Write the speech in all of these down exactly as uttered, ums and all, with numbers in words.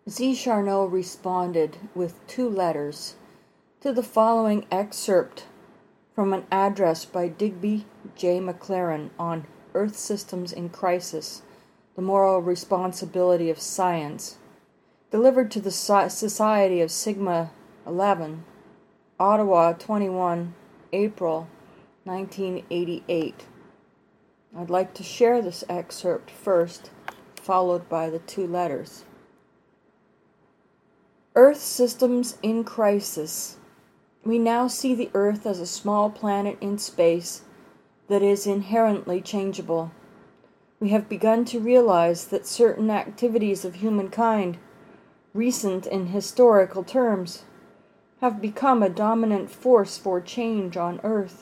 Z. Charnow responded with two letters to the following excerpt from an address by Digby J. McLaren on Earth Systems in Crisis, the Moral Responsibility of Science, delivered to the Society of Sigma eleven, Ottawa, twenty-one April nineteen eighty-eight. I'd like to share this excerpt first, followed by the two letters. Earth Systems in Crisis. We now see the Earth as a small planet in space that is inherently changeable. We have begun to realize that certain activities of humankind, recent in historical terms, have become a dominant force for change on Earth.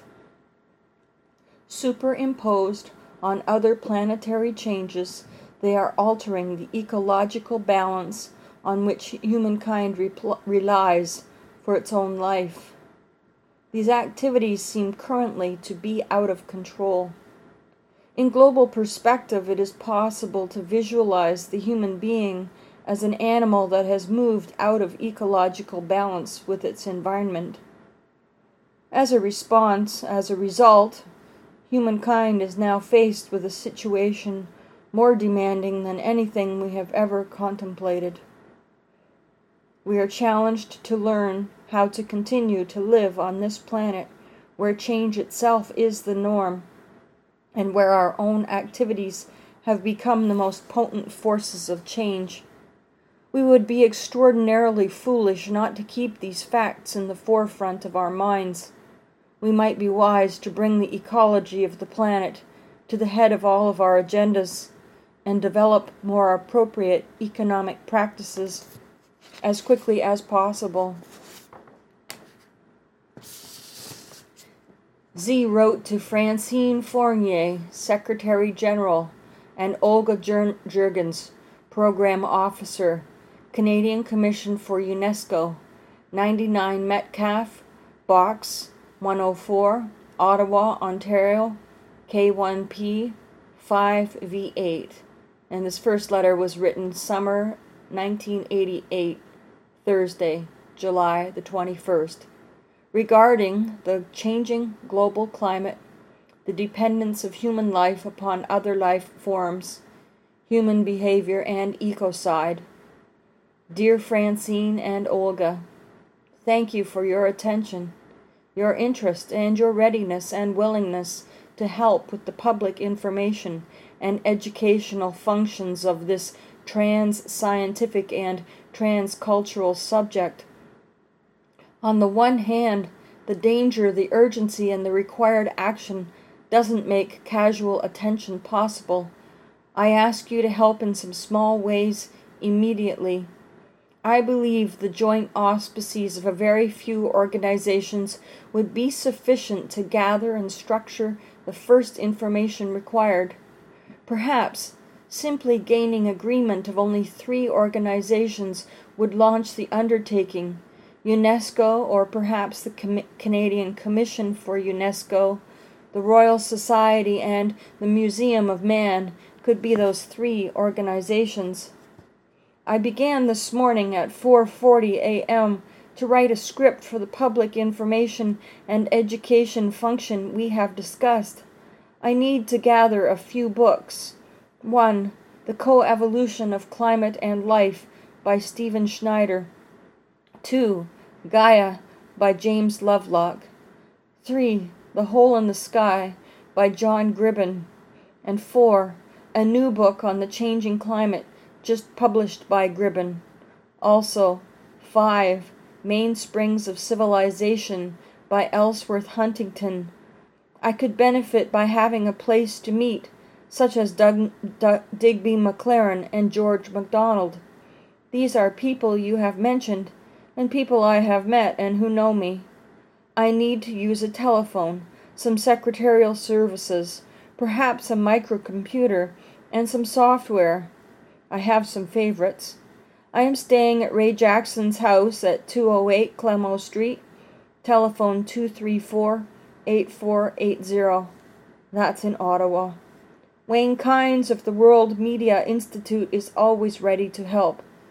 Superimposed on other planetary changes, they are altering the ecological balance on which humankind repl- relies for its own life. These activities seem currently to be out of control. In global perspective, it is possible to visualize the human being as an animal that has moved out of ecological balance with its environment. As a response, as a result, humankind is now faced with a situation more demanding than anything we have ever contemplated. We are challenged to learn how to continue to live on this planet where change itself is the norm and where our own activities have become the most potent forces of change. We would be extraordinarily foolish not to keep these facts in the forefront of our minds. We might be wise to bring the ecology of the planet to the head of all of our agendas and develop more appropriate economic practices as quickly as possible. Z wrote to Francine Fournier, Secretary General, and Olga Jurgens, Program Officer, Canadian Commission for UNESCO, ninety-nine Metcalfe, Box one oh four, Ottawa, Ontario, K one P five V eight. And this first letter was written summer nineteen eighty-eight, Thursday, July the twenty-first, regarding the changing global climate, the dependence of human life upon other life forms, human behavior, and ecocide. Dear Francine and Olga, thank you for your attention, your interest, and your readiness and willingness to help with the public information and educational functions of this trans-scientific and trans-cultural subject. On the one hand, the danger, the urgency, and the required action doesn't make casual attention possible. I ask you to help in some small ways immediately. I believe the joint auspices of a very few organizations would be sufficient to gather and structure the first information required. Perhaps simply gaining agreement of only three organizations would launch the undertaking. UNESCO, or perhaps the Com- Canadian Commission for UNESCO, the Royal Society, and the Museum of Man could be those three organizations. I began this morning at four forty a.m. to write a script for the public information and education function we have discussed. I need to gather a few books. One, The Co-Evolution of Climate and Life by Stephen Schneider. Two, Gaia by James Lovelock. Three, The Hole in the Sky by John Gribben. And four, a new book on the changing climate just published by Gribben. Also, five, Mainsprings of Civilization by Ellsworth Huntington. I could benefit by having a place to meet, such as Doug, Doug, Digby McLaren and George MacDonald. These are people you have mentioned, and people I have met and who know me. I need to use a telephone, some secretarial services, perhaps a microcomputer, and some software. I have some favorites. I am staying at Ray Jackson's house at two oh eight Clemo Street. Telephone two three four, eight four eight zero. That's in Ottawa. Wayne Kynes of the World Media Institute is always ready to help.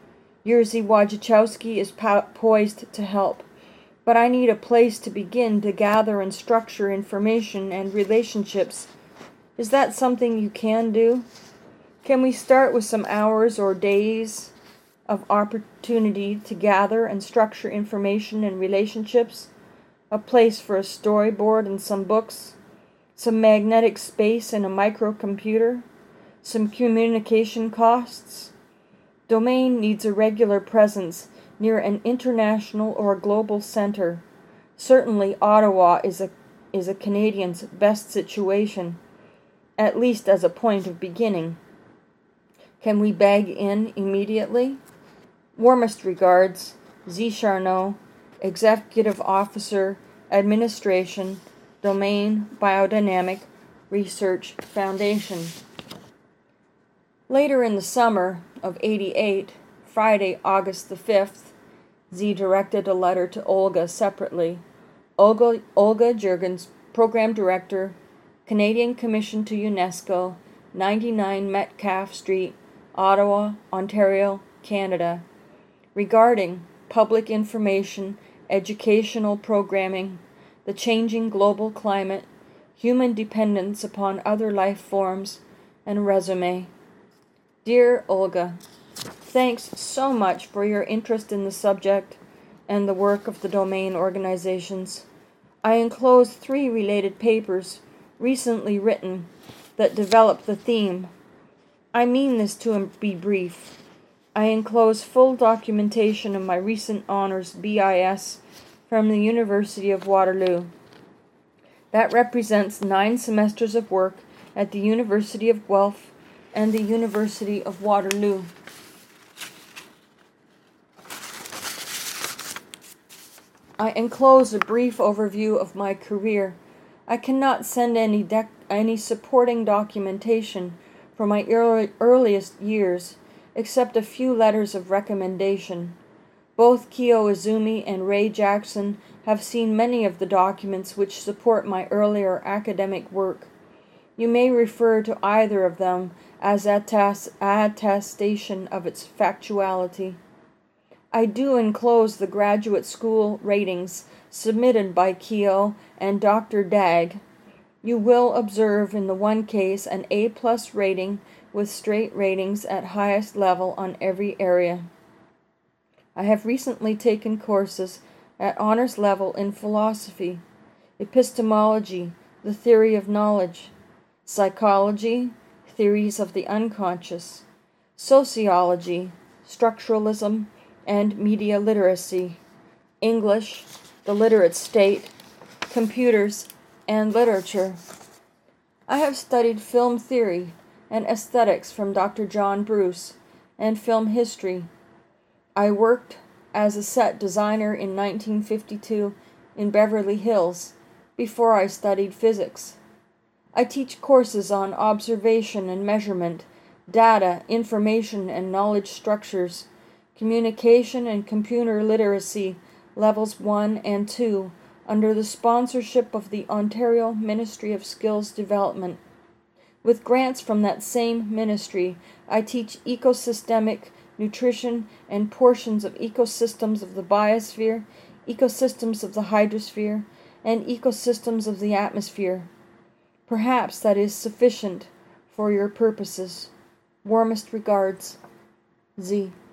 Jerzy Wojciechowski is po- poised to help, but I need a place to begin to gather and structure information and relationships. Is that something you can do? Can we start with some hours or days of opportunity to gather and structure information and relationships? A place for a storyboard and some books? Some magnetic space and a microcomputer? Some communication costs? Domain needs a regular presence near an international or global center. Certainly Ottawa is a, is a Canadian's best situation, at least as a point of beginning. Can we bag in immediately? Warmest regards, Z. Charnow, Executive Officer, Administration, Domain Biodynamic Research Foundation. Later in the summer of eighty-eight, Friday, August the fifth, Z directed a letter to Olga separately. Olga, Olga Juergens, Program Director, Canadian Commission to UNESCO, ninety-nine Metcalfe Street, Ottawa, Ontario, Canada, regarding public information, educational programming, the changing global climate, human dependence upon other life forms, and resume. Dear Olga, thanks so much for your interest in the subject and the work of the domain organizations. I enclose three related papers recently written that develop the theme. I mean this to be brief. I enclose full documentation of my recent honors B I S from the University of Waterloo. That represents nine semesters of work at the University of Guelph and the University of Waterloo. I enclose a brief overview of my career. I cannot send any, dec- any supporting documentation for my early, earliest years, except a few letters of recommendation. Both Kyo Izumi and Ray Jackson have seen many of the documents which support my earlier academic work. You may refer to either of them as attest- attestation of its factuality. I do enclose the graduate school ratings submitted by Kyo and Doctor Dag. You will observe in the one case an A-plus rating with straight ratings at highest level on every area. I have recently taken courses at honors level in philosophy, epistemology, the theory of knowledge, psychology, theories of the unconscious, sociology, structuralism, and media literacy, English, the literate state, computers, and literature. I have studied film theory and aesthetics from Doctor John Bruce, and film history. I worked as a set designer in nineteen fifty-two in Beverly Hills before I studied physics. I teach courses on observation and measurement, data, information and knowledge structures, communication and computer literacy levels one and two under the sponsorship of the Ontario Ministry of Skills Development. With grants from that same ministry, I teach ecosystemic nutrition and portions of ecosystems of the biosphere, ecosystems of the hydrosphere, and ecosystems of the atmosphere. Perhaps that is sufficient for your purposes. Warmest regards, Z.